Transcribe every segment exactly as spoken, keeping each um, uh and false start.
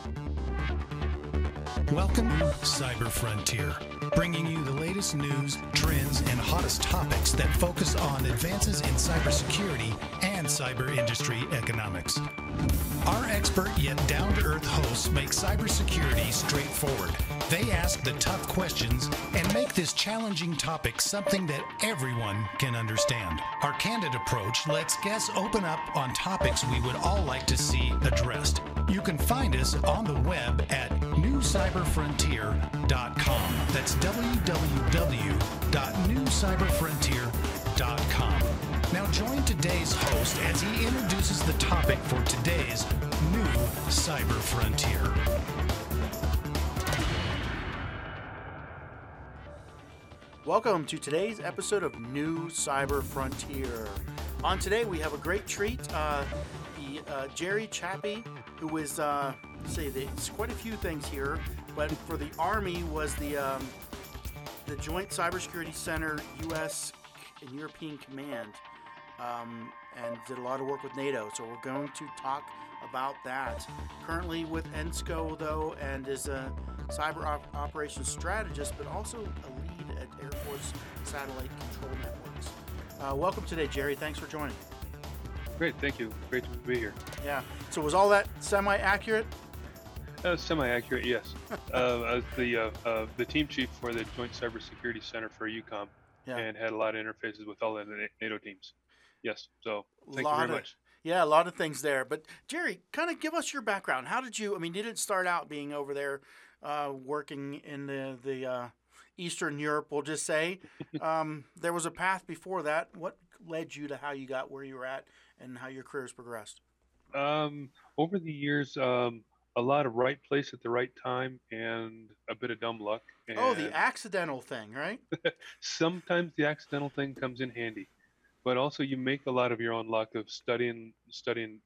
Welcome to Cyber Frontier, bringing you the latest news, trends, and hottest topics that focus on advances in cybersecurity and cyber industry economics. Our expert yet down-to-earth hosts make cybersecurity straightforward. They ask the tough questions and make this challenging topic something that everyone can understand. Our candid approach lets guests open up on topics we would all like to see addressed. You can find us on the web at new cyber frontier dot com. That's w w w dot new cyber frontier dot com. Now join today's host as he introduces the topic for today's New Cyber Frontier. Welcome to today's episode of New Cyber Frontier. On today we have a great treat. Uh, the uh, Jerry Chappie, who is, uh, say, there's quite a few things here, but for the Army was the um, the Joint Cybersecurity Center U S and European Command. Um, and did a lot of work with NATO, so we're going to talk about that. Currently with ENSCO, though, and is a cyber op- operations strategist, but also a lead at Air Force Satellite Control Networks. Uh, welcome today, Jerry. Thanks for joining. Great, thank you. Great to be here. Yeah. So was all that semi-accurate? Uh, semi-accurate, yes. uh, I was the uh, uh, the team chief for the Joint Cybersecurity Center for EUCOM, yeah. and had a lot of interfaces with all the NATO teams. Yes, so thank you very of, much. Yeah, a lot of things there. But Jerry, kind of give us your background. How did you, I mean, you didn't start out being over there uh, working in the, the uh, Eastern Europe, we'll just say. um, there was a path before that. What led you to how you got where you were at and how your career's progressed? Um, over the years, um, a lot of right place at the right time and a bit of dumb luck. And oh, the accidental thing, right? Sometimes the accidental thing comes in handy. But also, you make a lot of your own luck of studying, studying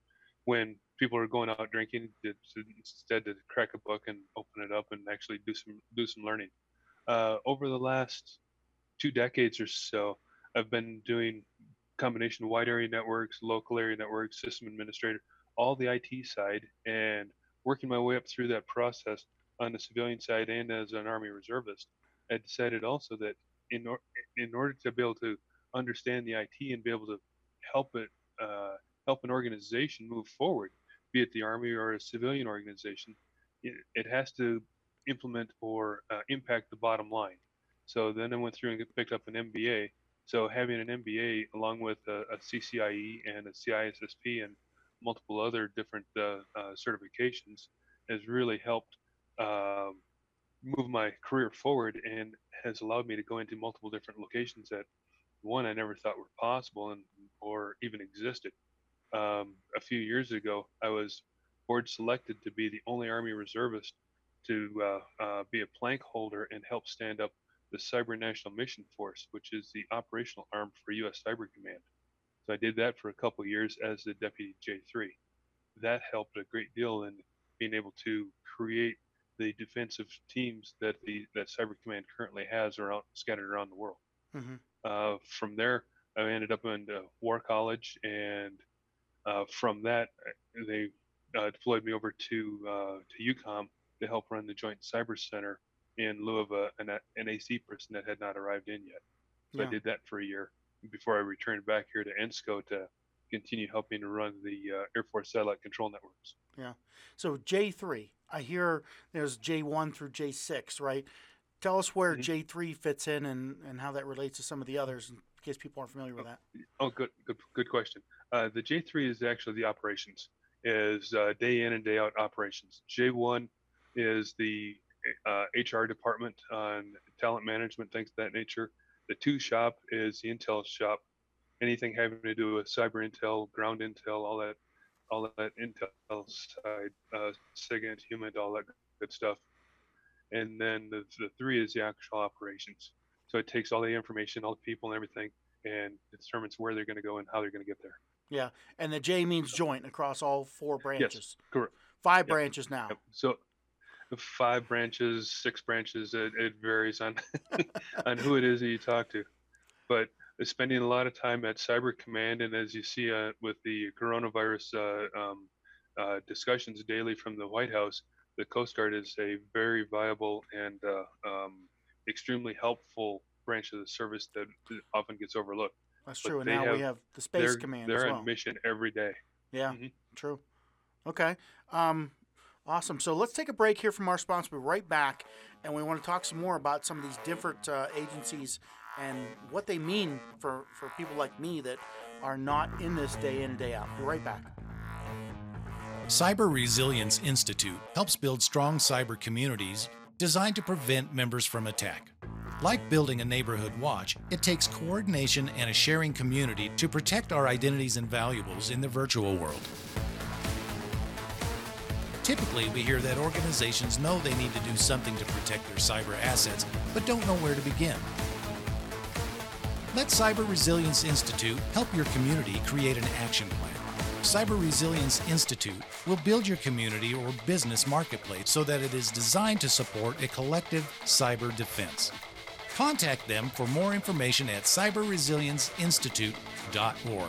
when people are going out drinking, to, to, instead to crack a book and open it up and actually do some do some learning. Uh, over the last two decades or so, I've been doing combination of wide area networks, local area networks, system administrator, all the I T side, and working my way up through that process on the civilian side and as an Army reservist. I decided also that in or, in order to be able to understand the I T and be able to help it uh, help an organization move forward, be it the Army or a civilian organization, it, it has to implement or uh, impact the bottom line. So then I went through and picked up an M B A. So having an M B A along with a, a C C I E and a C I S S P and multiple other different uh, uh, certifications has really helped um, move my career forward and has allowed me to go into multiple different locations that one I never thought were possible and or even existed. Um, a few years ago, I was board selected to be the only Army reservist to uh, uh, be a plank holder and help stand up the Cyber National Mission Force, which is the operational arm for U S Cyber Command. So I did that for a couple of years as the Deputy J three. That helped a great deal in being able to create the defensive teams that the that Cyber Command currently has around scattered around the world. Mm-hmm. Uh, from there, I ended up in uh, War College, and uh, from that, they uh, deployed me over to uh, to EUCOM to help run the Joint Cyber Center in lieu of a, an N A C person that had not arrived in yet. So yeah. I did that for a year before I returned back here to ENSCO to continue helping to run the uh, Air Force Satellite Control Networks. Yeah. So J three, I hear there's J one through J six, right? Tell us where mm-hmm. J three fits in and, and how that relates to some of the others in case people aren't familiar with that. Oh, good, good, good question. Uh, the J three is actually the operations, is uh, day in and day out operations. J one is the uh, H R department on talent management, things of that nature. The two shop is the intel shop. Anything having to do with cyber intel, ground intel, all that, all that intel side, uh, SIGINT, HUMINT, all that good stuff. And then the, the three is the actual operations. So it takes all the information, all the people and everything, and determines where they're going to go and how they're going to get there. Yeah, and the J means joint across all four branches. Yes, correct. Five yep. branches now. Yep. So five branches, six branches, it, it varies on on who it is that you talk to. But spending a lot of time at Cyber Command, and as you see uh, with the coronavirus uh, um, uh, discussions daily from the White House, the Coast Guard is a very viable and uh, um, extremely helpful branch of the service that often gets overlooked. That's But true. And they now we have have the Space they're Command as they're on well. mission every day. Yeah, Hmm. true. Okay. Um, awesome. So let's take a break here from our sponsor. We'll be right back, and we want to talk some more about some of these different uh, agencies and what they mean for, for people like me that are not in this day in and day out. Be right back. Cyber Resilience Institute helps build strong cyber communities designed to prevent members from attack. Like building a neighborhood watch, it takes coordination and a sharing community to protect our identities and valuables in the virtual world. Typically, we hear that organizations know they need to do something to protect their cyber assets, but don't know where to begin. Let Cyber Resilience Institute help your community create an action plan. Cyber Resilience Institute will build your community or business marketplace so that it is designed to support a collective cyber defense. Contact them for more information at cyber resilience institute dot org.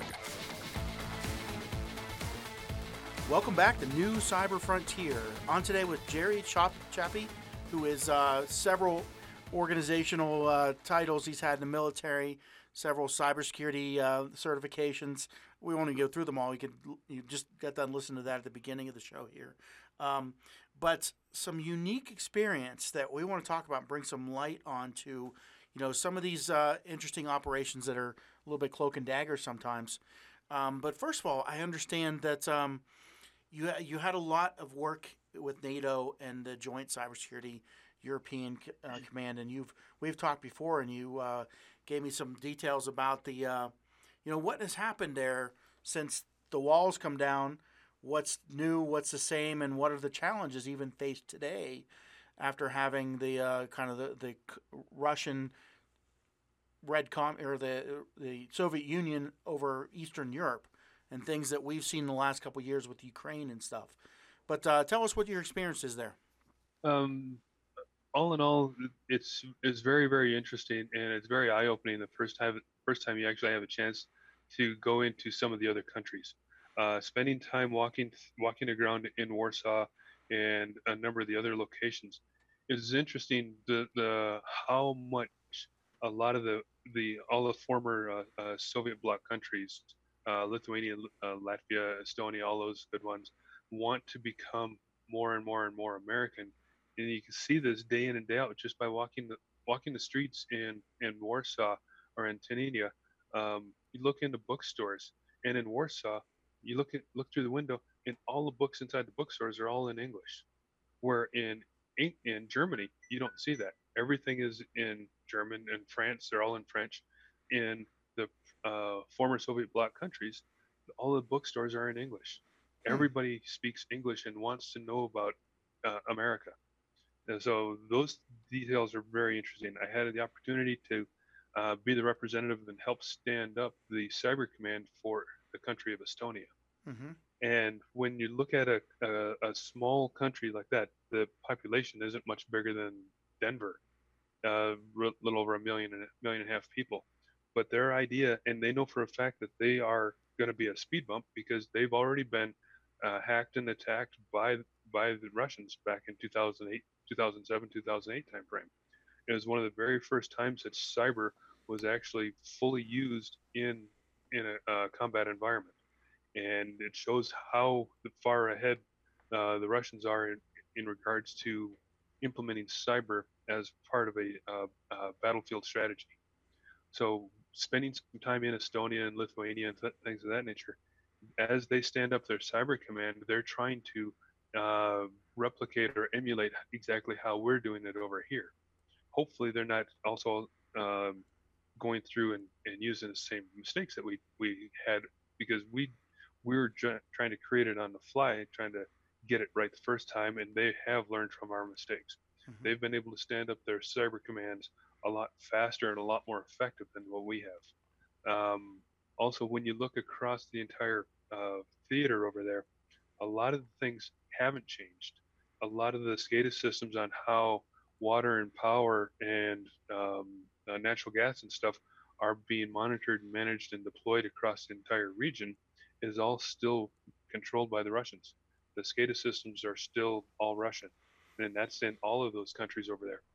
Welcome back to New Cyber Frontier. On today with Jerry Chop- Chappie, who is uh, several organizational uh, titles he's had in the military, several cybersecurity uh, certifications. We won't go through them all. You could you just got done listening to that at the beginning of the show here. Um, but some unique experience that we want to talk about and bring some light on to, you know, some of these uh, interesting operations that are a little bit cloak and dagger sometimes. Um, but first of all, I understand that um, you you had a lot of work with NATO and the Joint Cybersecurity European uh, Command, and you've we've talked before, and you uh, gave me some details about the, uh, you know, what has happened there since the walls come down. What's new? What's the same? And what are the challenges even faced today after having the uh, kind of the, the Russian Red Com or the the Soviet Union over Eastern Europe and things that we've seen in the last couple of years with Ukraine and stuff. But uh, tell us what your experience is there. Um, all in all, it's it's very very interesting and it's very eye opening the first time first time you actually have a chance to go into some of the other countries. Uh, spending time walking walking the ground in Warsaw and a number of the other locations is interesting. The the how much a lot of the the all the former uh, uh, Soviet bloc countries, uh, Lithuania, uh, Latvia, Estonia, all those good ones, want to become more and more and more American, and you can see this day in and day out just by walking the walking the streets in in Warsaw or in Teninia. Um, you look into bookstores, and in Warsaw, you look at look through the window, and all the books inside the bookstores are all in English. Where in in Germany, you don't see that. Everything is in German. In France, they're all in French. In the uh, former Soviet bloc countries, all the bookstores are in English. Hmm. Everybody speaks English and wants to know about uh, America. And so those details are very interesting. I had the opportunity to uh, be the representative and help stand up the cyber command for the country of Estonia. Mm-hmm. And when you look at a, a, a small country like that, the population isn't much bigger than Denver, a uh, little over a million and a million and a half people. But their idea, and they know for a fact that they are going to be a speed bump because they've already been uh, hacked and attacked by by the Russians back in two thousand eight, two thousand seven, two thousand eight timeframe. It was one of the very first times that cyber was actually fully used in in a uh, combat environment, and it shows how far ahead uh, the Russians are in, in regards to implementing cyber as part of a uh, uh, battlefield strategy. So spending some time in Estonia and Lithuania and th- things of that nature, as they stand up their cyber command, they're trying to uh, replicate or emulate exactly how we're doing it over here. Hopefully, they're not also um, going through and, and using the same mistakes that we, we had, because we we were j- trying to create it on the fly, trying to get it right the first time, and they have learned from our mistakes. Mm-hmm. They've been able to stand up their cyber commands a lot faster and a lot more effective than what we have. Um, also, when you look across the entire uh, theater over there, a lot of the things haven't changed. A lot of the SCADA systems on how water and power and um, uh, natural gas and stuff are being monitored and managed and deployed across the entire region is all still controlled by the Russians. The SCADA systems are still all Russian, and that's in all of those countries over there.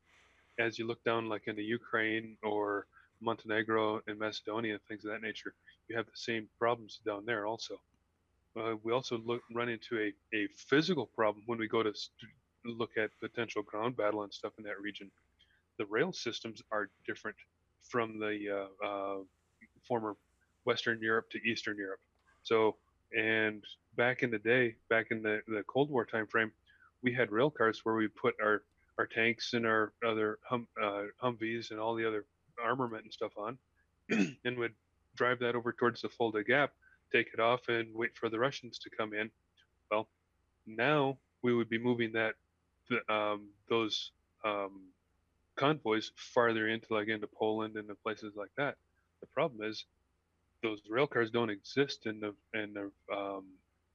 As you look down, like into Ukraine or Montenegro and Macedonia, things of that nature, you have the same problems down there also. Uh, we also look run into a, a physical problem when we go to st- look at potential ground battle and stuff in that region. The rail systems are different from the uh, uh, former Western Europe to Eastern Europe. So, and back in the day, back in the, the Cold War time frame, we had rail cars where we put our, our tanks and our other hum, uh, Humvees and all the other armament and stuff on, and would drive that over towards the Fulda Gap, take it off, and wait for the Russians to come in. Well, now we would be moving that um, those um, convoys farther into like into Poland and the places like that. The problem is those rail cars don't exist, and the and the um,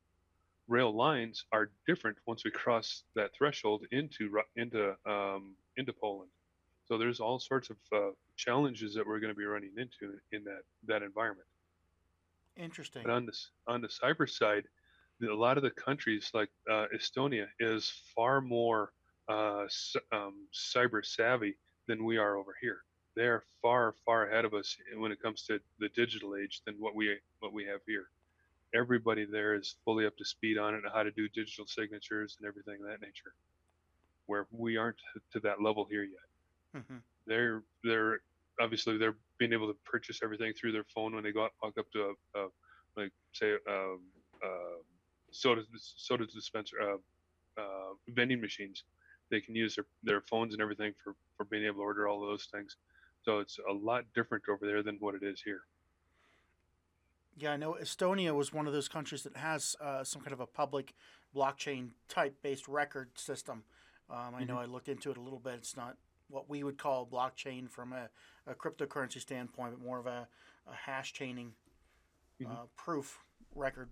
rail lines are different once we cross that threshold into into um, into Poland. So there's all sorts of uh, challenges that we're going to be running into in that that environment. Interesting. But on this on the cyber side, the, a lot of the countries like uh, Estonia is far more uh, um, cyber savvy than we are over here. They are far far ahead of us when it comes to the digital age than what we what we have here. Everybody there is fully up to speed on it and how to do digital signatures and everything of that nature, where we aren't to that level here yet. Mm-hmm. They're they're obviously they're being able to purchase everything through their phone when they go out, walk up to a, a like say um, uh, soda soda dispenser uh, uh, vending machines. They can use their, their phones and everything for, for being able to order all those things. So it's a lot different over there than what it is here. Yeah, I know Estonia was one of those countries that has uh, some kind of a public blockchain type based record system. Um, I know Mm-hmm. I looked into it a little bit. It's not what we would call blockchain from a, a cryptocurrency standpoint, but more of a, a hash chaining Mm-hmm. uh, proof record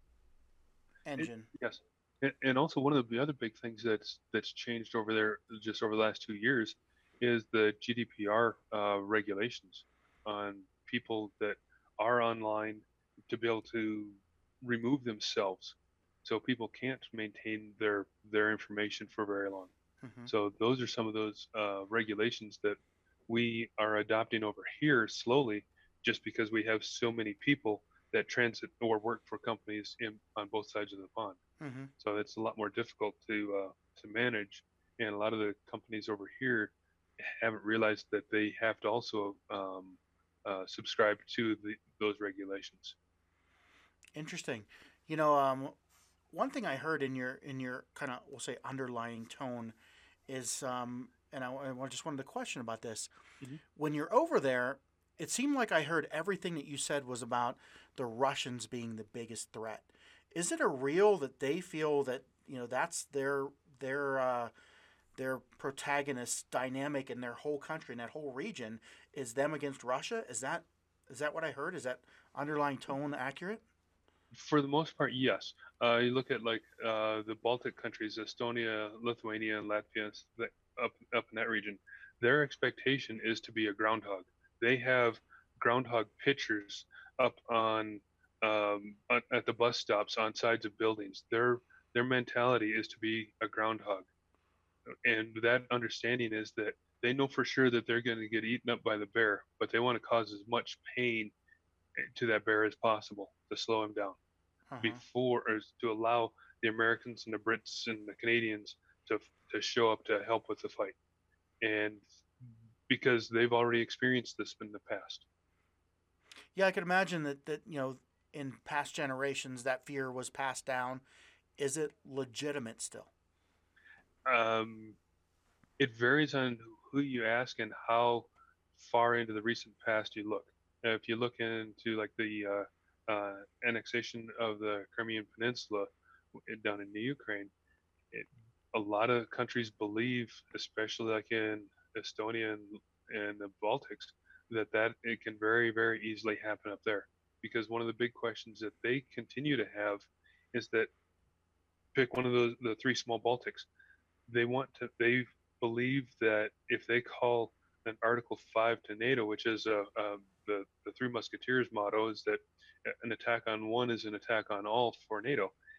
It, engine. yes, and, and also one of the other big things that's that's changed over there just over the last two years is the G D P R uh, regulations on people that are online to be able to remove themselves, so people can't maintain their their information for very long. Mm-hmm. So those are some of those uh, regulations that we are adopting over here slowly, just because we have so many people that transit or work for companies in, on both sides of the pond. Mm-hmm. So it's a lot more difficult to uh, to manage, and a lot of the companies over here haven't realized that they have to also um, uh, subscribe to the, those regulations. Interesting. You know, um, one thing I heard in your in your kind of we'll say underlying tone is, um, and I, I just wanted to question about this. Mm-hmm. When you're over there, it seemed like I heard everything that you said was about the Russians being the biggest threat. Is it a real that they feel that you know that's their their uh, their protagonist dynamic in their whole country in that whole region is them against Russia? Is that is that what I heard? Is that underlying tone accurate? For the most part, yes. Uh, you look at like uh, the Baltic countries, Estonia, Lithuania, and Latvia, up up in that region. Their expectation is to be a groundhog. They have groundhog pictures up on um, at the bus stops on sides of buildings. Their their mentality is to be a groundhog, and that understanding is that they know for sure that they're going to get eaten up by the bear, but they want to cause as much pain to that bear as possible to slow him down Uh-huh. before, or to allow the Americans and the Brits and the Canadians to to show up to help with the fight, and because they've already experienced this in the past. Yeah, I could imagine that that you know in past generations that fear was passed down. Is it legitimate still? Um, it varies on who you ask and how far into the recent past you look. Now, if you look into like the uh, uh, annexation of the Crimean Peninsula down in the Ukraine, it, a lot of countries believe, especially like in Estonia and, and the Baltics, that that it can very very easily happen up there, because one of the big questions that they continue to have is that pick one of those the three small Baltics. They want to they believe that if they call an Article five to NATO, which is a, a the the Three Musketeers motto, is that an attack on one is an attack on all for NATO.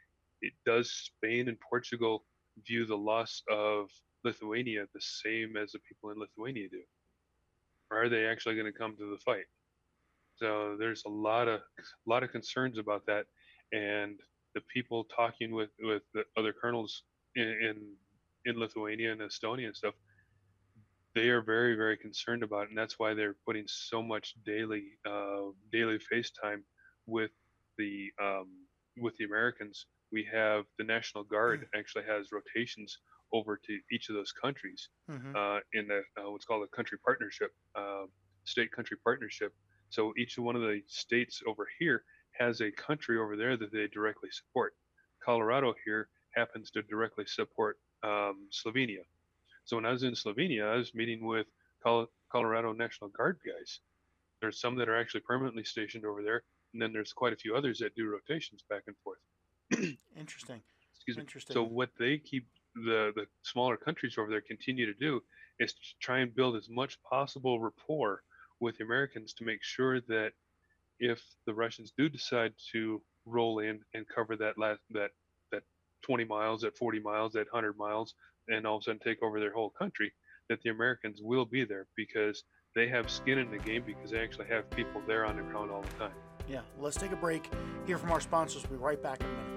it, does Spain and Portugal view the loss of Lithuania the same as the people in Lithuania do? Or are they actually going to come to the fight? So there's a lot of a lot of concerns about that, and the people talking with with the other colonels in in, in Lithuania and Estonia and stuff, they are very very concerned about it, and that's why they're putting so much daily uh, daily FaceTime with the um, with the Americans. We have the National Guard actually has rotations over to each of those countries Mm-hmm. uh, in the uh, what's called a country partnership, uh, state country partnership. So each one of the states over here has a country over there that they directly support. Colorado here happens to directly support um, Slovenia. So when I was in Slovenia, I was meeting with Col- Colorado National Guard guys. There's some that are actually permanently stationed over there, and then there's quite a few others that do rotations back and forth. Interesting. Excuse me. Interesting. So what they keep the the smaller countries over there continue to do is to try and build as much possible rapport with the Americans to make sure that if the Russians do decide to roll in and cover that last that that twenty miles, that forty miles, that one hundred miles, and all of a sudden take over their whole country, that the Americans will be there because they have skin in the game because they actually have people there on the ground all the time. Yeah. Let's take a break. Hear from our sponsors. We'll be right back in a minute.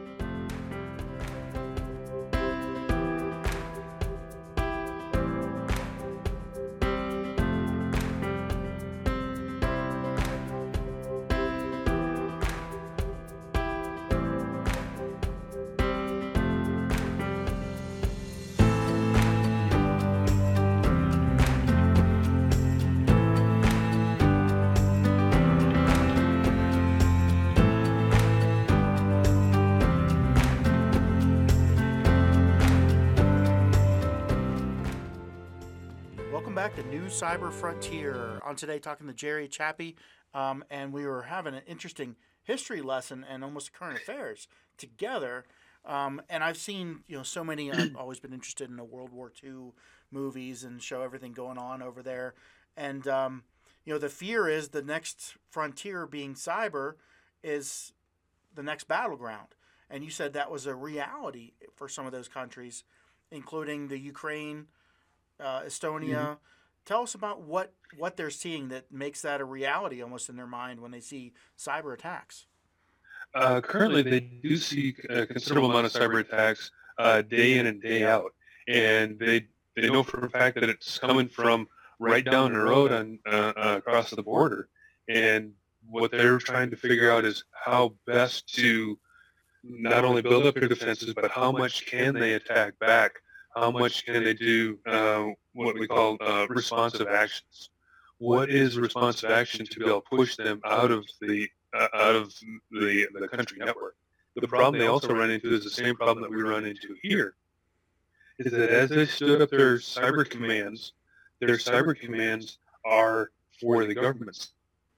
Back to New Cyber Frontier. On today, talking to Jerry Chappie, um, and we were having an interesting history lesson and almost current affairs together. Um, and I've seen, you know, so many. I've always been interested in the World War Two movies and show everything going on over there. And um, you know, the fear is the next frontier being cyber is the next battleground. And you said that was a reality for some of those countries, including the Ukraine. Uh, Estonia. Mm-hmm. Tell us about what, what they're seeing that makes that a reality almost in their mind when they see cyber attacks. Uh, currently, they do see a considerable amount of cyber attacks uh, day in and day out, and they they know for a fact that it's coming from right down the road on uh, uh, across the border. And what they're trying to figure out is how best to not only build up their defenses, but how much can they attack back. How much can they do uh, what we call uh, responsive actions? What is responsive action to be able to push them out of the uh, out of the the country network? The problem they also run into is the same problem that we run into here. Is that as they stood up their cyber commands, their cyber commands are for the governments.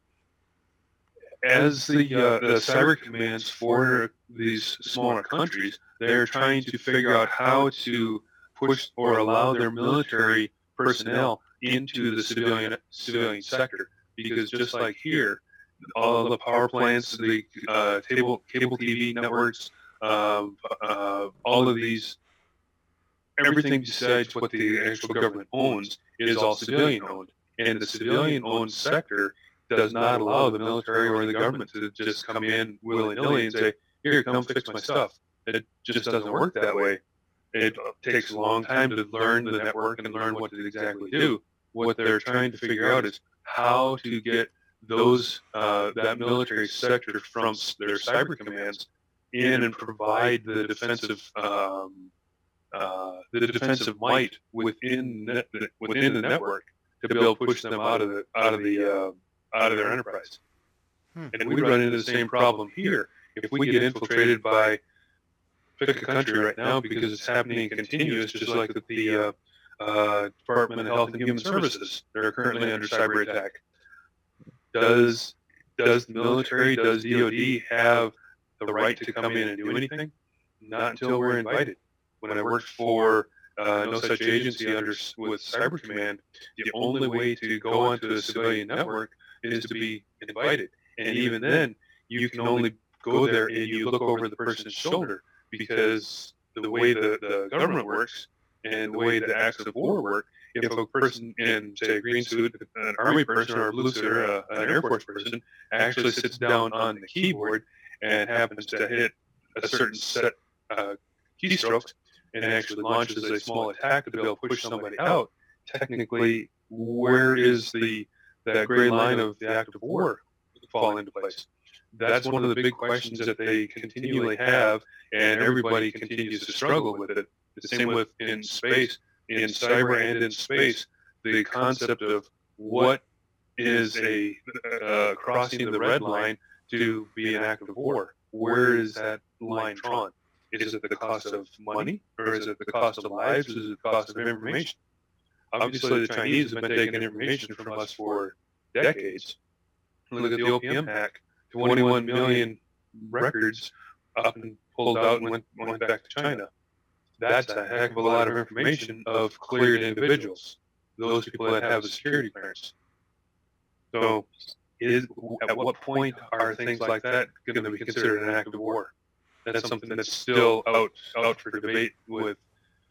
As the uh, the cyber commands for these smaller countries, they're trying to figure out how to push or allow their military personnel into the civilian civilian sector, because just like here, all the power plants, the uh, cable cable T V networks, um, uh, all of these, everything besides what the actual government owns is all civilian owned, and the civilian owned sector does not allow the military or the government to just come in willy-nilly and say, "Here, come fix my stuff." It just doesn't work that way. It takes a long time to learn the network and learn what to exactly do. What they're trying to figure out is how to get those uh, that military sector from their cyber commands in and provide the defensive um, uh, the defensive might within net, within the network to be able to push them out of the out of the uh, out of their enterprise. Hmm. And we run into the same problem here. If we get infiltrated by pick a country right now, because it's happening continuous, just like the, the uh, uh, Department of Health and Human Services. They're currently under cyber attack. Does does the military, does D O D have the right to come in and do anything? Not until we're invited. When I worked for uh, no such agency under with Cyber Command, the only way to go onto a civilian network is to be invited. And even then, you can only go there and you look over the person's shoulder. because the way the, the government works and the way the acts of war work, if a person in, say, a green suit, an Army person or a blue suit or a, an Air Force person actually sits down on the keyboard and happens to hit a certain set uh, keystrokes and actually launches a small attack to be able to push somebody out, technically, where is the that gray line of the act of war fall into place? That's one of the big questions that they continually have, and everybody continues to struggle with it. The same with in space, in cyber and in space, the concept of what is a uh, crossing the red line to be an act of war. Where is that line drawn? Is it the cost of money, or is it the cost of lives, or is it the cost of information? Obviously, the Chinese have been taking information from us for decades. Look at the O P M hack. twenty-one million records up and pulled out and went, went back to China. That's a heck of a lot of information of cleared individuals, those people that have a security clearance. So is, at what point are things like that going to be considered an act of war? That's something that's still out out for debate with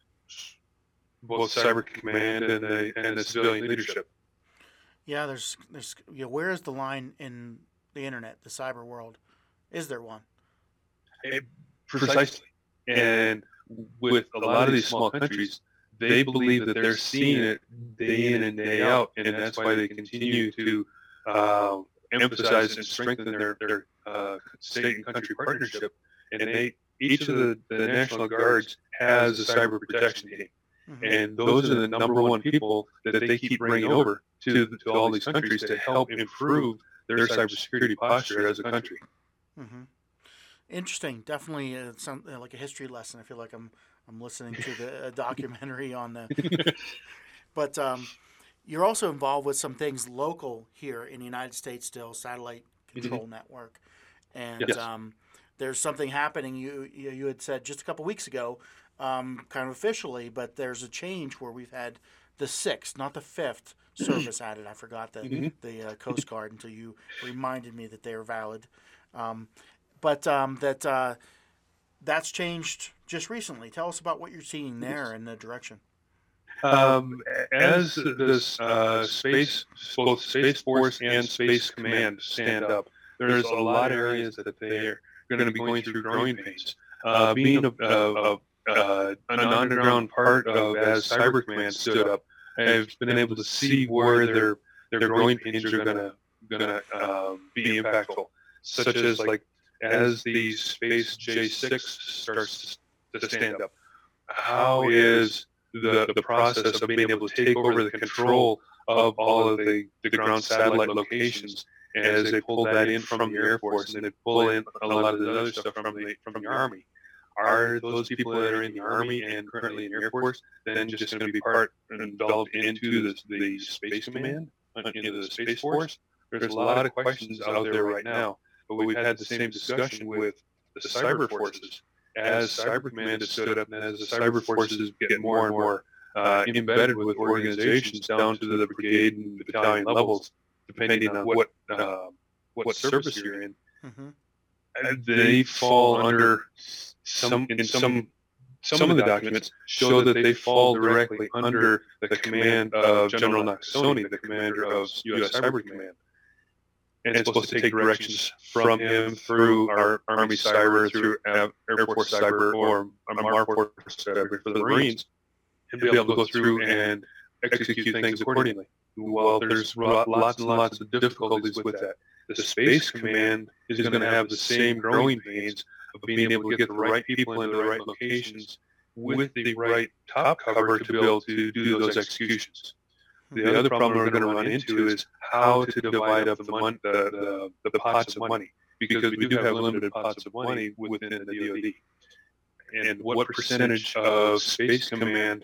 both Cyber Command and the and the civilian leadership. Yeah, there's there's you know, where is the line in the internet, the cyber world? Is there one? It, precisely. And with a lot of these small countries, they believe that they're seeing it day in and day out, and that's why they continue to uh, emphasize and strengthen their, their uh, state and country partnership. And they, each of the, the National Guards has a cyber protection team. Mm-hmm. And those are the number one people that they keep bringing over to, to all these countries to help improve their cybersecurity posture as a country. Mm-hmm. Interesting. Definitely uh, some, uh, like a history lesson. I feel like I'm I'm listening to the uh, documentary on the... But um, you're also involved with some things local here in the United States still, Satellite Control mm-hmm. Network. And yes. um, there's something happening. You, you you had said just a couple weeks ago, um, kind of officially, but there's a change where we've had the sixth, not the fifth, service added. I forgot the, mm-hmm. the uh, Coast Guard until you reminded me that they are valid. Um, but um, that uh, that's changed just recently. Tell us about what you're seeing there in the direction. Um, as this uh, space, both Space Force and Space Command stand up, there's a lot of areas that they're going to be going through growing pains. Uh, being a, a, a, a, an underground part of as Cyber Command stood up, I've been able to see where their their growing pains are going to going to um, be impactful, such as like as the Space J six starts to stand up. How is the the process of being able to take over the control of all of the, the ground satellite locations as they pull that in from the Air Force and they pull in a lot of the other stuff from the from the Army? Are those people that are in the Army and currently in the Air Force then just going to be part and developed into the, the Space Command, into the Space Force? There's a lot of questions out there right now, but we've had the same discussion with the cyber forces. As Cyber Command has stood up and as the cyber forces get more and more uh, embedded with organizations down to the brigade and battalion levels, depending on what uh, what service you're in, mm-hmm. they fall under some in some some of the documents show that they fall directly under the command of General Nakasone, the commander of U S Cyber Command. And it's supposed to take directions from him through our Army Cyber, through Air Force Cyber, or Mar Force Cyber for the Marines, and be able to go through and execute things accordingly. Well, there's lots and lots of difficulties with that. The Space Command is going to have the same growing pains of being able to get the right people into the right locations with the right top cover to be able to do those executions. The other problem we're going to run into is how to divide up the, mon- the, the, the pots of money, because we do have limited pots of money within the D O D. And what percentage of Space Command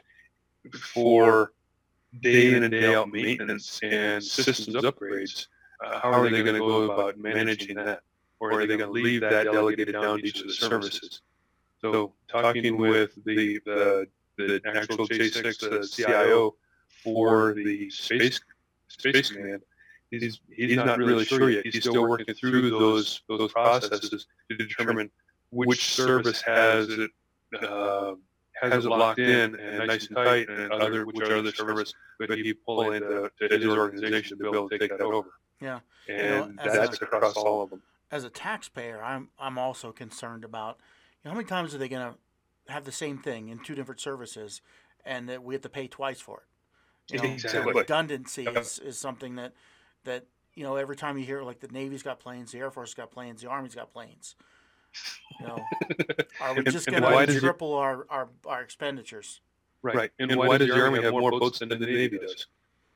for day in and day out maintenance and systems upgrades, uh, how are they going to go about managing that? Or are they going to leave that delegated down to each of the services? So talking with the, the, the actual J six, the C I O, for the space space command, he's he's not really sure yet. He's still working through those those processes to determine which service has it uh, has it locked in and nice and tight, and other which other service could he pull into to his organization to be able to take that over. Yeah, and you know, that's a, across all of them. As a taxpayer, I'm I'm also concerned about, you know, how many times are they going to have the same thing in two different services, and that we have to pay twice for it. You know, exactly. Redundancy is, is something that that you know, every time you hear, like, the Navy's got planes, the Air Force has got planes, the Army's got planes. You know, are we just going to triple our, our, our expenditures? Right. right. And, and why, why does the Army have more boats than the Navy does?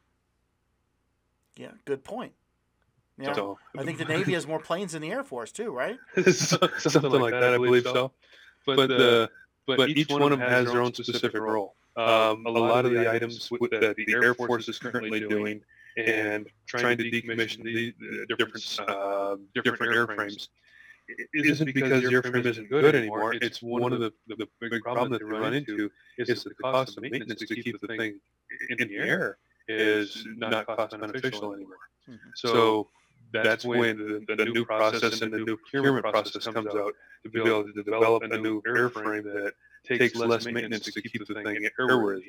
Yeah, good point. Yeah, so, I think the Navy has more planes than the Air Force too, right? Something, Something like that, that, I believe so. But, but, uh, but each one of them has their own specific role. Um, a lot of the items that the Air Force is currently doing and trying to decommission the, the different uh, different airframes isn't because the airframe isn't good anymore. It's one of the, the big problem that they run into is that the cost of maintenance to keep the thing in the air is not cost beneficial anymore. Mm-hmm. So that's when the, the new process and the new procurement process comes out to be able to develop a new airframe that takes less maintenance to keep the thing airworthy.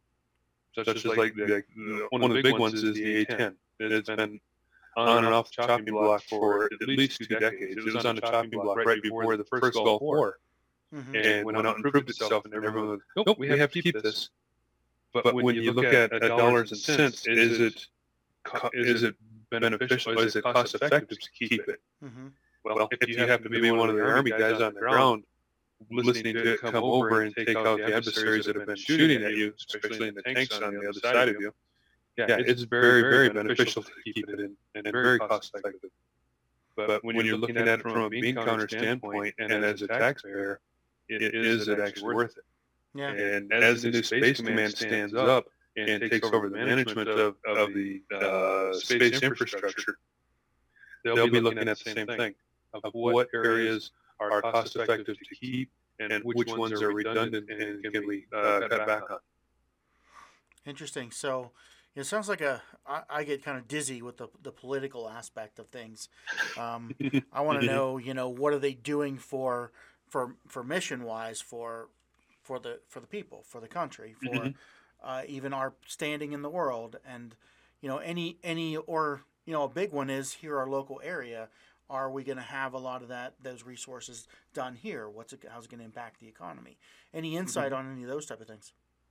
Such as like the, the, one of the big ones is the A ten. It's been on and off the chopping block for at least two decades. It was on the chopping block right before the first Gulf War, mm-hmm. and went out and proved itself. And everyone was, nope, we have to keep this. But when you look at, at dollars and cents, is it is it beneficial? Is it cost effective to keep it? Mm-hmm. Well, if you happen to be one of the Army guys on the ground, listening to it come over and take out the adversaries that have been shooting at you, especially in the tanks on the other side of you, yeah, it's very, very beneficial to keep it in, and very cost effective. But when you're looking at it from a bean counter standpoint, and as a taxpayer, it is it actually worth it? Yeah. And as the new Space Command stands up and takes over the management of, of the uh, space infrastructure, they'll be looking at the same thing of what areas are cost effective to keep and which ones are redundant and can we uh, cut back on. Interesting. So it sounds like a I, I get kind of dizzy with the, the political aspect of things. Um, I want to know, you know, what are they doing for for for mission wise for for the for the people, for the country, for mm-hmm. uh, even our standing in the world, and you know, any any or you know, a big one is here, our local area. Are we going to have a lot of that those resources done here? What's it, how's it going to impact the economy? Any insight mm-hmm. on any of those type of things?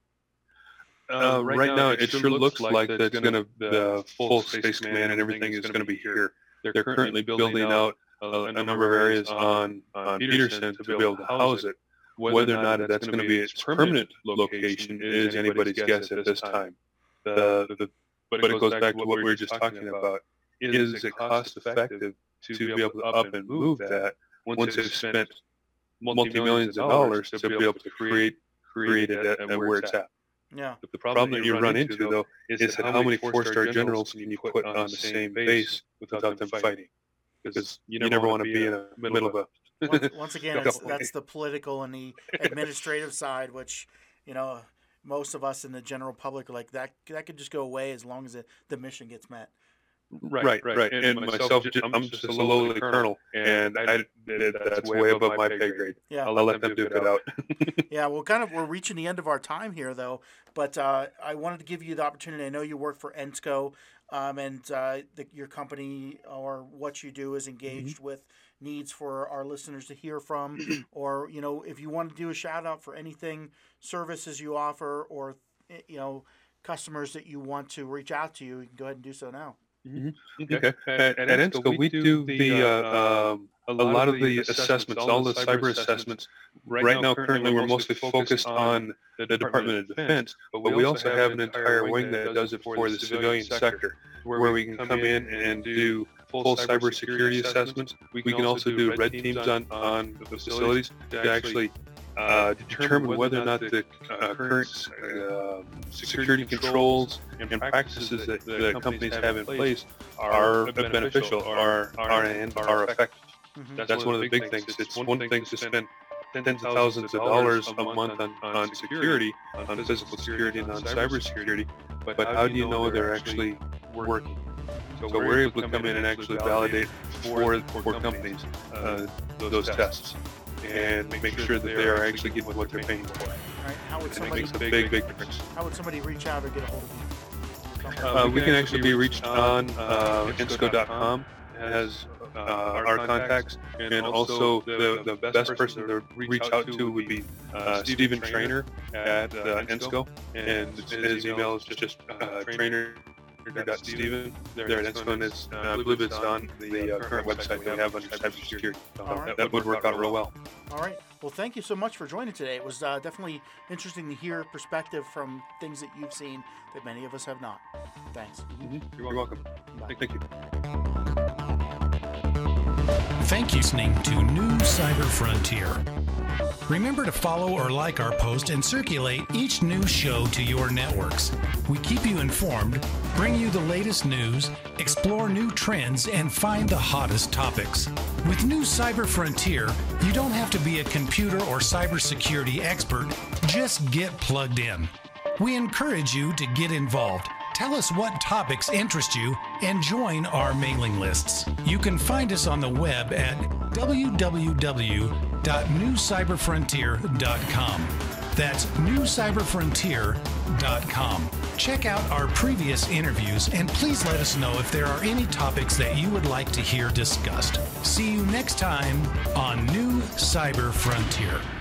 Uh, right, right now, now, it sure looks like that it's going to the full Space Command and everything is going to be here. They're, They're currently building out a, a number of areas on on Peterson to be able to house it. Whether or not that's going to be its permanent location is anybody's guess at this time. The, the, but it goes back to what we were just talking about. Is it cost effective to be able to up and move that once they've spent multi-millions of dollars to be able to create create it at, at where it's at? Yeah. The problem that you run into, though, is that how many four-star generals can you put on the same base without them fighting? Because you never want to be in the middle of a... Once, once again, it's, that's the political and the administrative side, which, you know, most of us in the general public are like, that that could just go away as long as the, the mission gets met. Right, right, right. And, and myself, myself, I'm just a lowly colonel, and I, that's way above my pay grade. Yeah. I'll let them duke it out. Yeah, well, kind of, we're reaching the end of our time here, though. But uh, I wanted to give you the opportunity. I know you work for ENSCO, um, and uh, the, your company or what you do is engaged mm-hmm. with needs for our listeners to hear from, or you know, if you want to do a shout out for anything, services you offer, or you know, customers that you want to reach out to you, you can go ahead and do so now. Mm-hmm. Okay. okay. At, at, at ENSCO, we do the uh, um, a lot of the assessments, all the cyber assessments. Right now, currently, we're mostly focused on the Department of Defense, but we also have an entire wing that does it for the civilian sector, where we can come in and do full cybersecurity assessments. We can also do red teams on on the facilities to actually Uh, determine whether or not the uh, current uh, security controls and practices that the companies have in place are beneficial, are are and are effective. Mm-hmm. That's, That's one of the big things. It's one thing to spend tens of thousands of dollars a month on, on security, on physical security and on cyber security, but how do you know they're actually working? So we're able to come in and actually validate for for companies uh, those tests. and make sure that they are actually getting what they're paying for. All right, how would And it somebody makes a big, big difference. how would somebody reach out or get a hold of you? Uh, we can actually be reached on uh, insco dot com as uh, our contacts, and also the, the best person to reach out to would be uh, Stephen Trainer at uh, Insco, and his email is just uh, trainer.steven there at Insco, and it's, uh, I believe it's on the uh, current website that we have under cybersecurity. All right. That, that would work out real well. All right. Well, thank you so much for joining today. It was uh, definitely interesting to hear perspective from things that you've seen that many of us have not. Thanks. Mm-hmm. You're welcome. Bye. Thank you. Thank you for listening to New Cyber Frontier. Remember to follow or like our post and circulate each new show to your networks. We keep you informed, bring you the latest news, explore new trends, and find the hottest topics. With New Cyber Frontier, you don't have to be a computer or cybersecurity expert, just get plugged in. We encourage you to get involved. Tell us what topics interest you and join our mailing lists. You can find us on the web at w w w dot new cyber frontier dot com. That's new cyber frontier dot com. Check out our previous interviews and please let us know if there are any topics that you would like to hear discussed. See you next time on New Cyber Frontier.